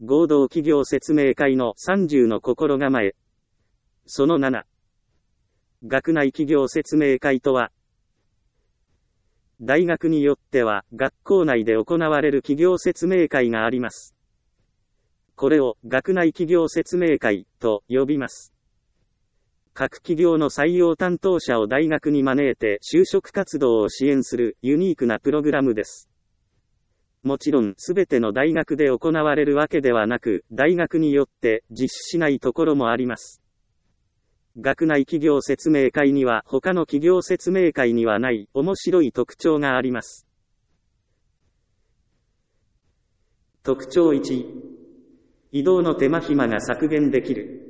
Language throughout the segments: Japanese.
合同企業説明会の30の心構え。その7。学内企業説明会とは、大学によっては学校内で行われる企業説明会があります。これを学内企業説明会と呼びます。各企業の採用担当者を大学に招いて就職活動を支援するユニークなプログラムです。もちろんすべての大学で行われるわけではなく、大学によって実施しないところもあります。学内企業説明会には他の企業説明会にはない面白い特徴があります。特徴1、移動の手間暇が削減できる。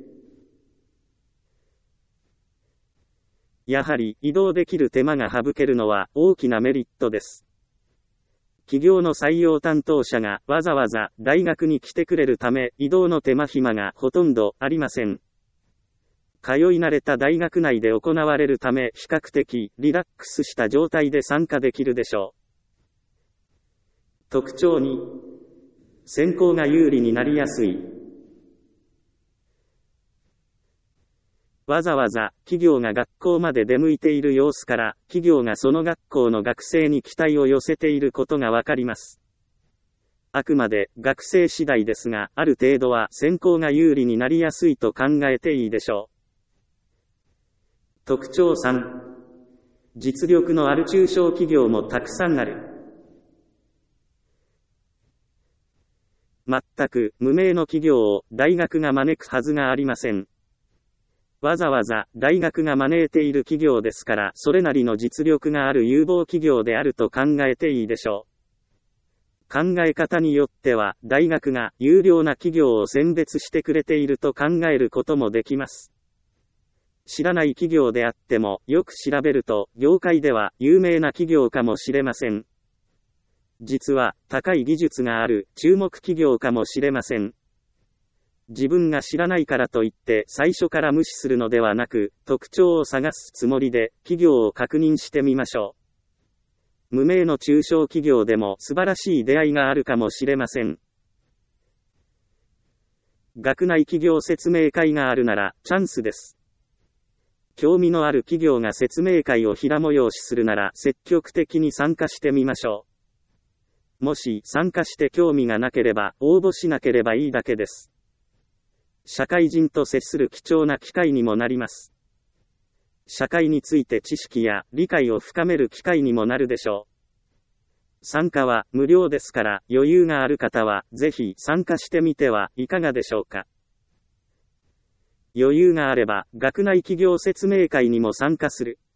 やはり移動できる手間が省けるのは大きなメリットです。企業の採用担当者がわざわざ大学に来てくれるため、移動の手間暇がほとんどありません。通い慣れた大学内で行われるため、比較的リラックスした状態で参加できるでしょう。特徴2、選考が有利になりやすい。わざわざ企業が学校まで出向いている様子から、企業がその学校の学生に期待を寄せていることがわかります。あくまで学生次第ですが、ある程度は選考が有利になりやすいと考えていいでしょう。特徴3、実力のある中小企業もたくさんある。全く無名の企業を大学が招くはずがありません。わざわざ大学が招いている企業ですから、それなりの実力がある有望企業であると考えていいでしょう。考え方によっては、大学が優良な企業を選別してくれていると考えることもできます。知らない企業であっても、よく調べると、業界では有名な企業かもしれません。実は、高い技術がある注目企業かもしれません。自分が知らないからといって最初から無視するのではなく、特徴を探すつもりで企業を確認してみましょう。無名の中小企業でも素晴らしい出会いがあるかもしれません。学内企業説明会があるならチャンスです。興味のある企業が説明会を平催しするなら積極的に参加してみましょう。もし参加して興味がなければ応募しなければいいだけです。社会人と接する貴重な機会にもなります。社会について知識や理解を深める機会にもなるでしょう。参加は無料ですから、余裕がある方はぜひ参加してみてはいかがでしょうか。余裕があれば学内企業説明会にも参加する。